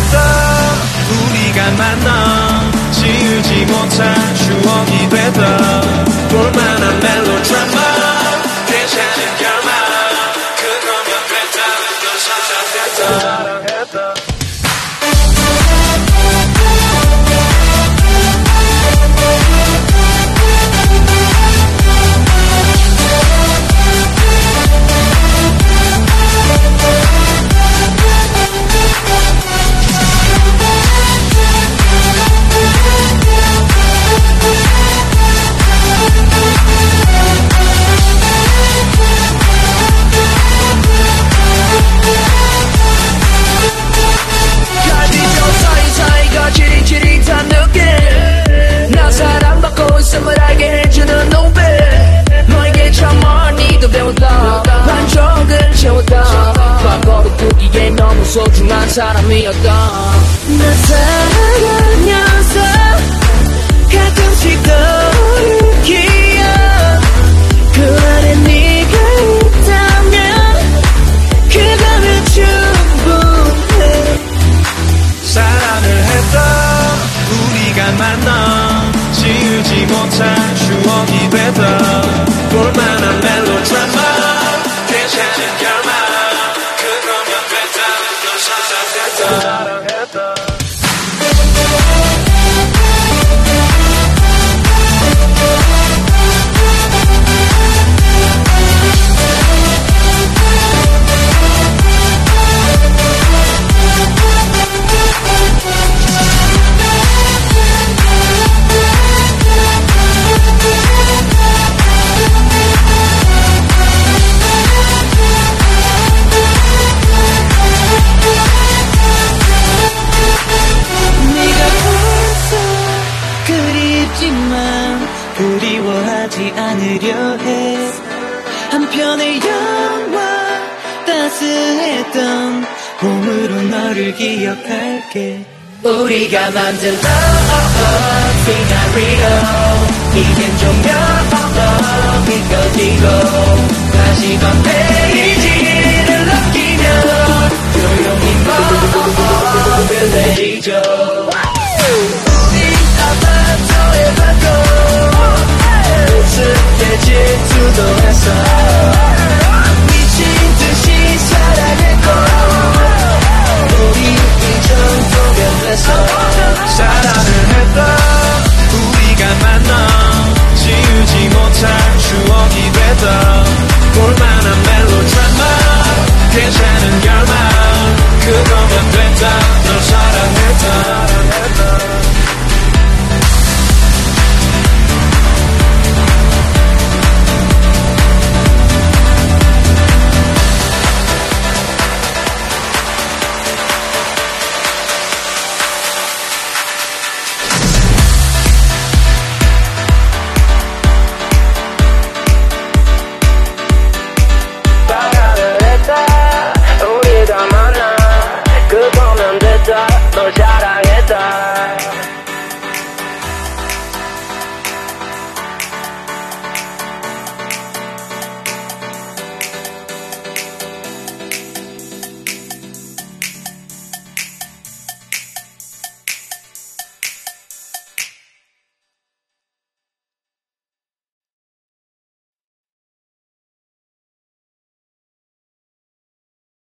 했던 우리가 만나 지우지 못한 추억이 됐던 볼만한 멜로드라마 괜찮은 결말 그거면 됐다 널 사랑했다 지릿지릿한 느낌 나 사랑받고 있음을 알게 해주는 눈빛 너에게 참 많이도 배웠다 반쪽을 채웠다 과거를 두기에 너무 소중한 사람이었다 나 살아가면서 가끔씩 떠오르는 기억 그 안에 네가 있다면 그거는 충분해 사랑을 했던 우리가 만나 지우지 못한 추억이 됐던 볼만한 멜로드라마 괜찮은 결말 그거면 됐다 널 사랑했다 그리워하지 않으려 해 한편의 영화 따스했던 봄으로 너를 기억할게 우리가 만든 love 시나리오 이젠 조명 비춰지고 다시 건 페이지를 넘기면 조용히 먹을 내리죠 우리 아파트에 받고 우습게 질투도 했어 미친 듯이 사랑했고 우리 이 정도면 됐어 사랑을 했던 우리가 만나 지우지 못할 추억이 됐던 볼만한 멜로드라마 괜찮은 결말 그거면 됐다 널 사랑했다 우리가 만나 그 보면 됐다 널 사랑해